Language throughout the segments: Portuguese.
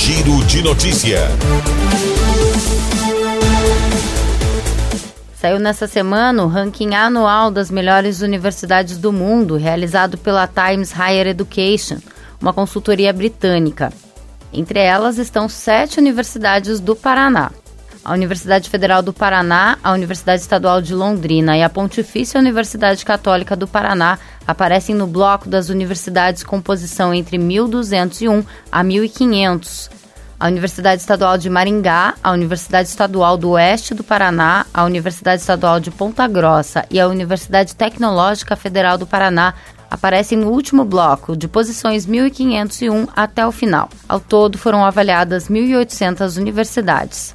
Giro de Notícia. Saiu nessa semana o ranking anual das melhores universidades do mundo, realizado pela Times Higher Education, uma consultoria britânica. Entre elas estão 7 universidades do Paraná. A Universidade Federal do Paraná, a Universidade Estadual de Londrina e a Pontifícia Universidade Católica do Paraná aparecem no bloco das universidades com posição entre 1.201 a 1.500. A Universidade Estadual de Maringá, a Universidade Estadual do Oeste do Paraná, a Universidade Estadual de Ponta Grossa e a Universidade Tecnológica Federal do Paraná aparecem no último bloco, de posições 1.501 até o final. Ao todo, foram avaliadas 1.800 universidades.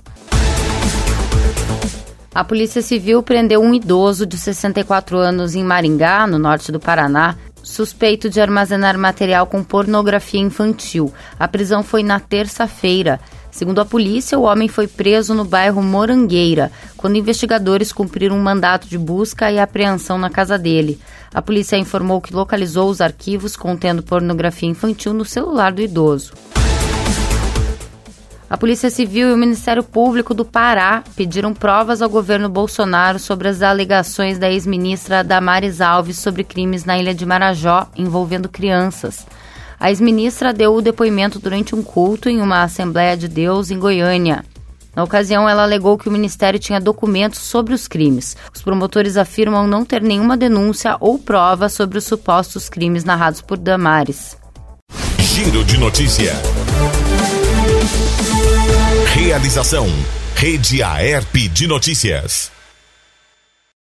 A Polícia Civil prendeu um idoso de 64 anos em Maringá, no norte do Paraná, suspeito de armazenar material com pornografia infantil. A prisão foi na terça-feira. Segundo a polícia, o homem foi preso no bairro Morangueira, quando investigadores cumpriram um mandato de busca e apreensão na casa dele. A polícia informou que localizou os arquivos contendo pornografia infantil no celular do idoso. A Polícia Civil e o Ministério Público do Pará pediram provas ao governo Bolsonaro sobre as alegações da ex-ministra Damares Alves sobre crimes na Ilha de Marajó envolvendo crianças. A ex-ministra deu o depoimento durante um culto em uma Assembleia de Deus em Goiânia. Na ocasião, ela alegou que o Ministério tinha documentos sobre os crimes. Os promotores afirmam não ter nenhuma denúncia ou prova sobre os supostos crimes narrados por Damares. Giro de Notícia. Realização: Rede Aerp de Notícias.